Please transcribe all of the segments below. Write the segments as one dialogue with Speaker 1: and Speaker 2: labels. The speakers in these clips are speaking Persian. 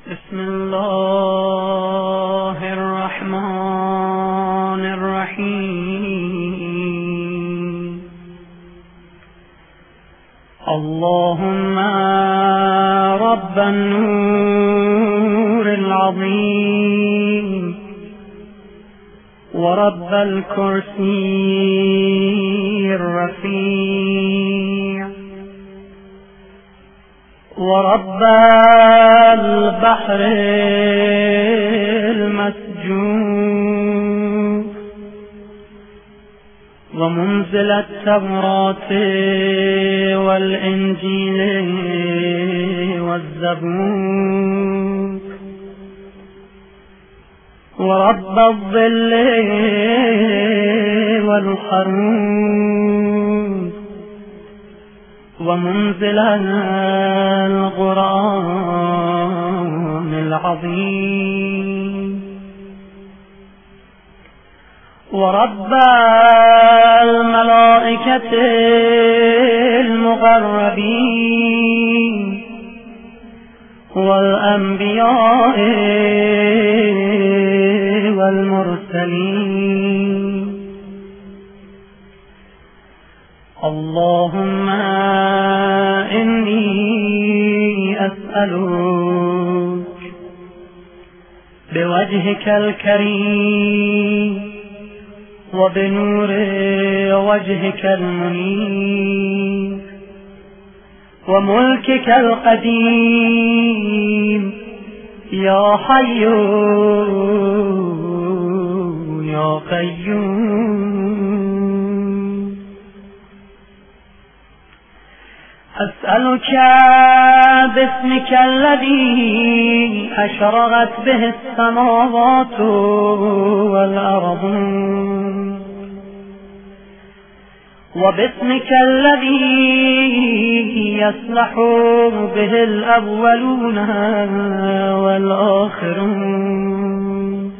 Speaker 1: بسم الله الرحمن الرحيم. اللهم رب النور العظيم ورب الكرسي الرفيع ورب البحر المسجود ومنزل التوراة والإنجيل والزبور ورب الظل والحرور ومنزل القرآن العظيم ورب الملائكة المقربين والأنبياء والمرسلين. اللهم إني أسألك بوجهك الكريم وبنور وجهك المنير وملكك القديم يا حي يا قيوم، أسألك باسمك الذي أشرقت به السماوات والأرض وباسمك الذي يصلح به الأولون والآخرون،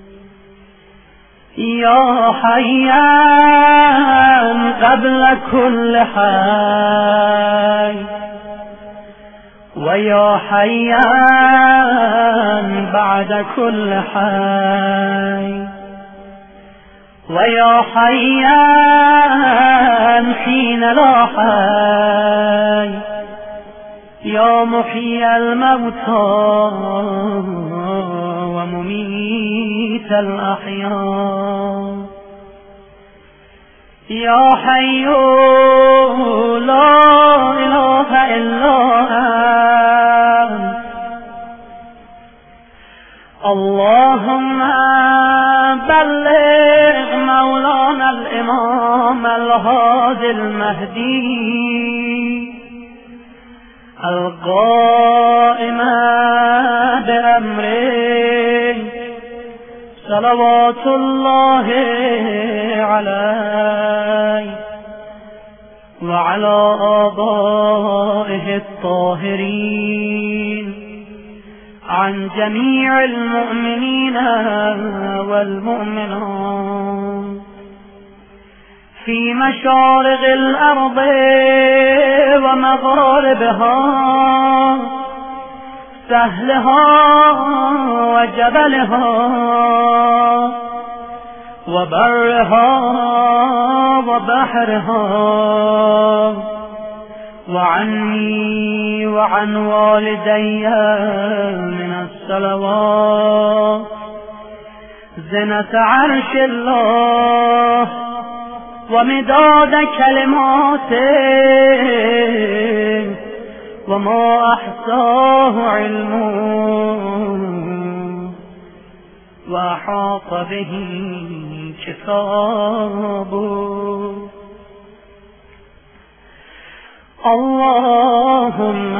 Speaker 1: يا حيان قبل كل حي ويا حيان بعد كل حي ويا حيان حين لا حي، يا محيي الموتى ومميت الأحياء، يا حي لا إله إلا أنت. اللهم بلغ مولانا الإمام الهادي المهدي القائم بأمره صلوات الله عليه وعلى آبائه الطاهرين عن جميع المؤمنين والمؤمنات في مشارق الأرض ومغاربها، سهلها وجبلها وبرها وبحرها، وعني وعن والدي من الصلوات زنة عرش الله ومداد كلماته وما أحصاه علمه وأحاط به كتابه. اللهم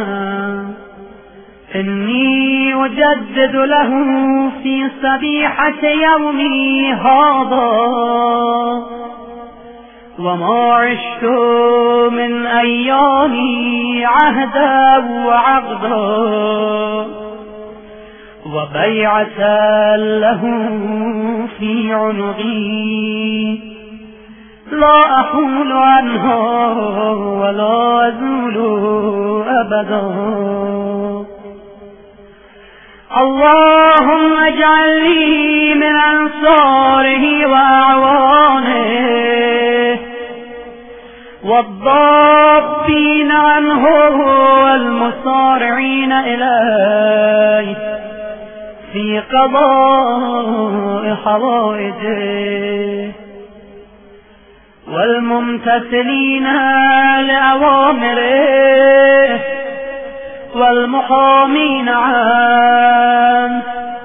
Speaker 1: إني أجدد له في صبيحة يومي هذا وما عشت من أيامي عهدا وعقدا وبيعة له في عنقي لا أحول عنها ولا أزول أبدا. اللهم اجعل لي من أنصاره وأعوانه والضابين عنه والمصارعين إليه في قضاء حوائجه والممتثلين لأوامره والمحامين عنه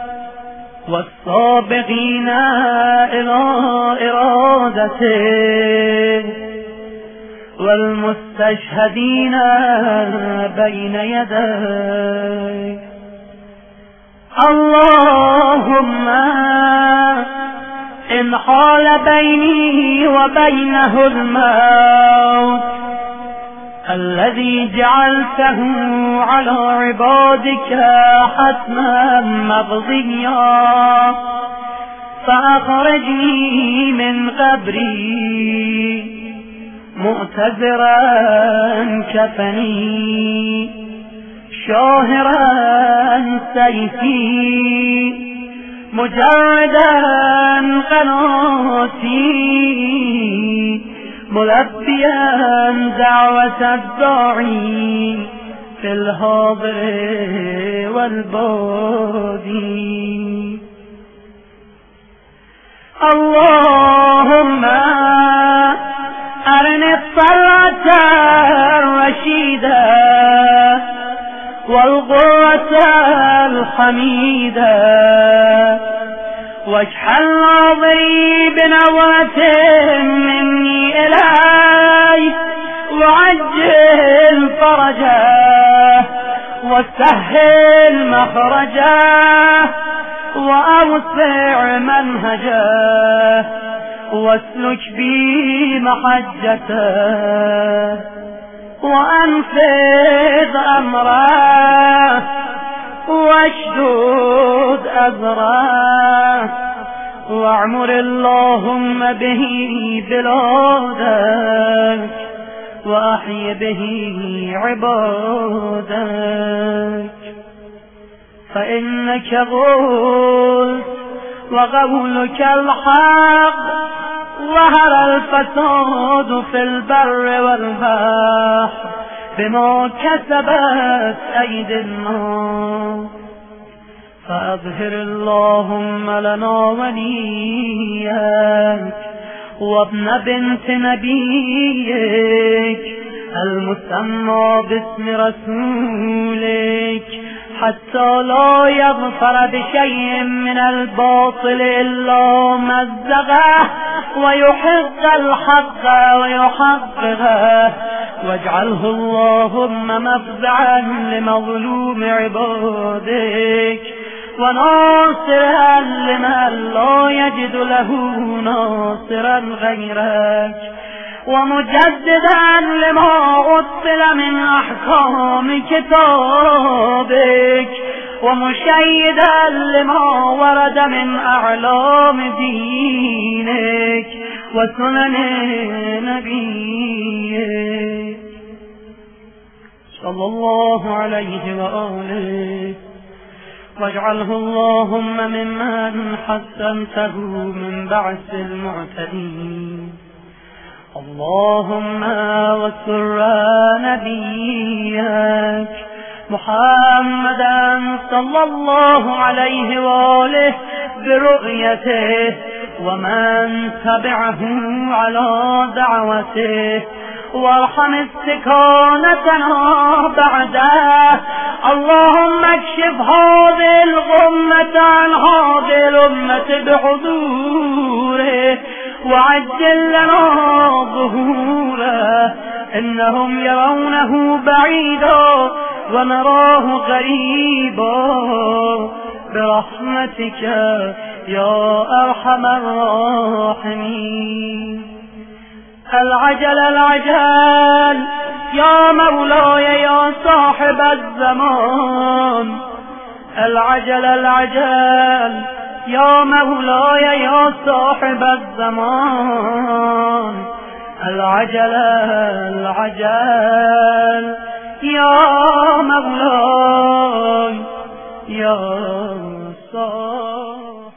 Speaker 1: والسابقين إلى إرادته والمستشهدين بين يديه. اللهم إن حال بيني وبينه الموت الذي جعلته على عبادك حتما مقضيا فأخرجني من قبري مؤتذرا كفني شاهرا سيفي مجردا قناتي ملبيا دعوة الداعي في الحاضر والبادي. اللهم أرني الطلعة الرشيدة والغرة الحميدة واجعل ناظري بنظرة مني إليه وعجل فرجه وسهل مخرجه وأوسع منهجه واسلك بي محجته وأنفذ أمره واشدد أذره واعمر اللهم به بلادك وأحي به عبادك فإنك قلت وقولك الحق ظهر الفساد في البر والبحر بما كسبت أيدي الناس فأظهر اللهم لنا وليك وابن بنت نبيك المسمى باسم رسولك حتى لا يظفر بشيء من الباطل إلا مزقه ويحق الحق ويحققه واجعله اللهم مفزعا لمظلوم عبادك وناصرا لمن لا يجد له ناصرا غيرك ومجددا لما أصل من أحكام كتابك ومشيدا لما ورد من أعلام دينك وسنن نبيك صلى الله عليه وآله واجعله اللهم ممن حسنته من بعث المعتدين. اللهم وسر نبيك محمدا صلى الله عليه وآله برؤيته ومن تبعه على دعوته وارحم استكانتنا بعده. اللهم اكشف هذه الغمة عن هذه الأمة بحضوره وعجل لنا ظهوره إنهم يرونه بعيدا ونراه قريبا برحمتك يا أرحم الراحمين. العجل العجل يا مولاي يا صاحب الزمان العجل العجل يا مولاي يا صاحب الزمان العجل العجل يا مولاي یا صاحب